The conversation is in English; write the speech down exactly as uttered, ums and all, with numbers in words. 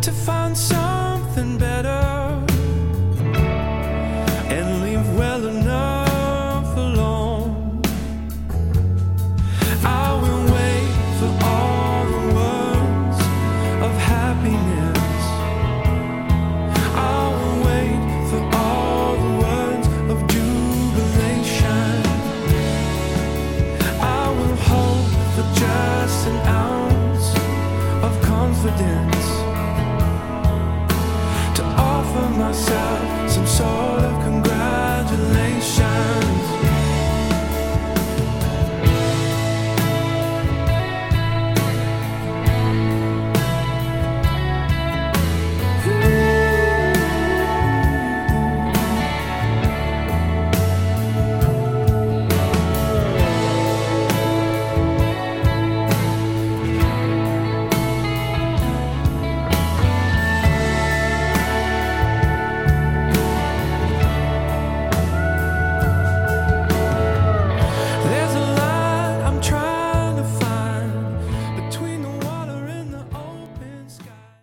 to find something better and leave well enough alone. I will wait for all the words of happiness. I will wait for all the words of jubilation. I will hope for just an ounce of confidence, to offer myself some sort